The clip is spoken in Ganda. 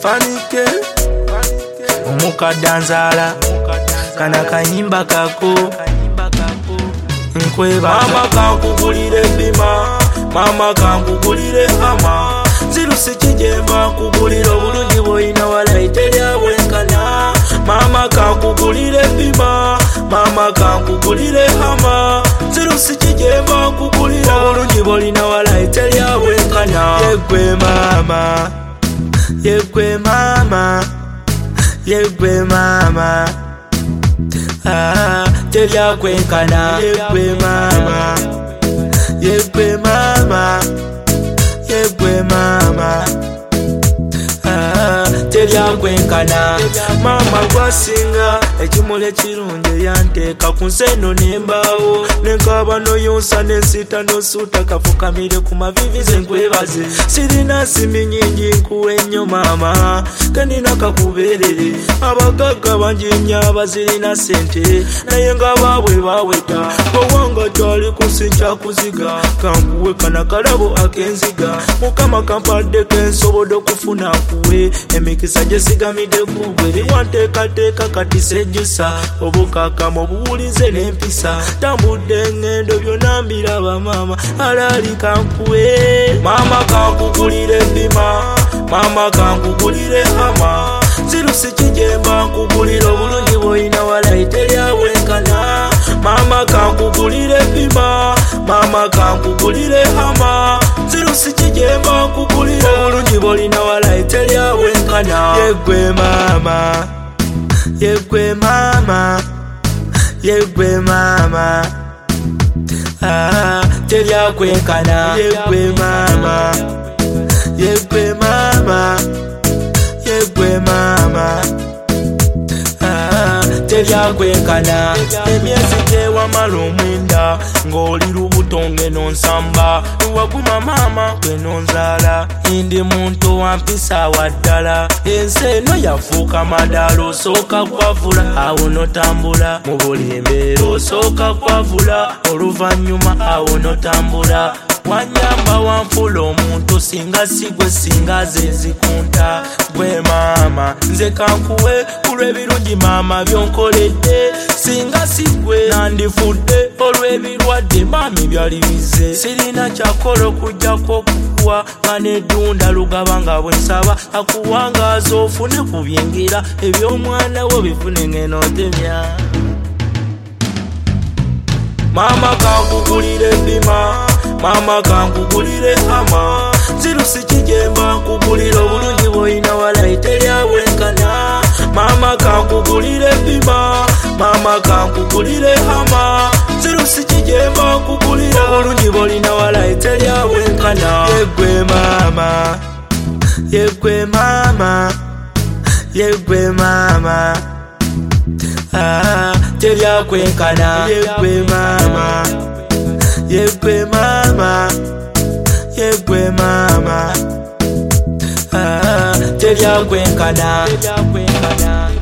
Fanike Omukadanzala kana kayimba kako nkweba mama kankugulire bima mama kankugulire hama zirusi kijemba kugulira obulungi bwoyina walaite lyabwenkana mama kankugulire bima mama kankugulire hama zirusi kijemba kugulira obulungi bwoyina walaite lyabwenkana yegwe mama yegwe mama yegwe mama teryakwenkana yegwe mama yegwe mama yegwe mama teryakwenkana mama gwasinga ekimuli ekirungi yanteeka ku nseno nembaawo nenkaba noyonsa nensita nosuuta kafukamire ku mavivi ze nkwebaze sirina nsimi nyingi nkuwa ennyo maama kanina kakubeerere abagagga bangi nnyo abazirina sente naye nga baabwe baaweta bwewanga gyali kusinca kuziga kankuwe kana kalabo akenziga mukama kampadde kensobodde okufuna nkuwe emikisa gyesigamidde kugwe liwanteekateeka kati sejjusa obukakamu obuwulize n'empisa tambudde ngendo byonna mbiraba maama alaali kankuwe mama kankugulire bima mama kankugulire hama zirusi kijemba nkugulira obulungi bwoyina walaite lyabwenkana mama kankugulire bima mama kankugulire hama zirusi kijemba nkugulira obulungi bwoyina walaite lyabwenkana yegwe mama yegwe mama yegwe mama teryakwenkana yegwe mama yegwe mama yegwe mama teryakwenkana emyezi gyewamala omwenda ng'oli lubuto ngeno nsamba luwaguma maama gwenonzaala ndi muntu wampisa waddala ensi eno yafuuka madaala osooka kwavula awo notambula mu buli embeera osooka kwavula oluvannyuma awo notambula wanyamba wanfula omuntu singa sigwe singa zezikunta gwe maama nze kankuwe kulw'ebirungi maama byonkoledde singa sigwe nandifudde olw'ebirwadde maami byali bize sirina kyakola okujjako okukuwa nga nedunda lugaba nga bwensaba akuwangaaza ofune ku byengera eby'omwana wo bifune ng'enootemya mama kankugulire bima mama kankugulire hama zirusi kijemba nkugulira obulungi bwoyina walaite lyabwenkana mama kankugulire bima mama kankugulire hama zirusi kijemba nkugulira obulungi bwoyina walaite lyabwenkana yegwe mama yegwe mama yegwe mama teryakwenkana yegwe mama yegwe mama yegwe mama teryakwenkana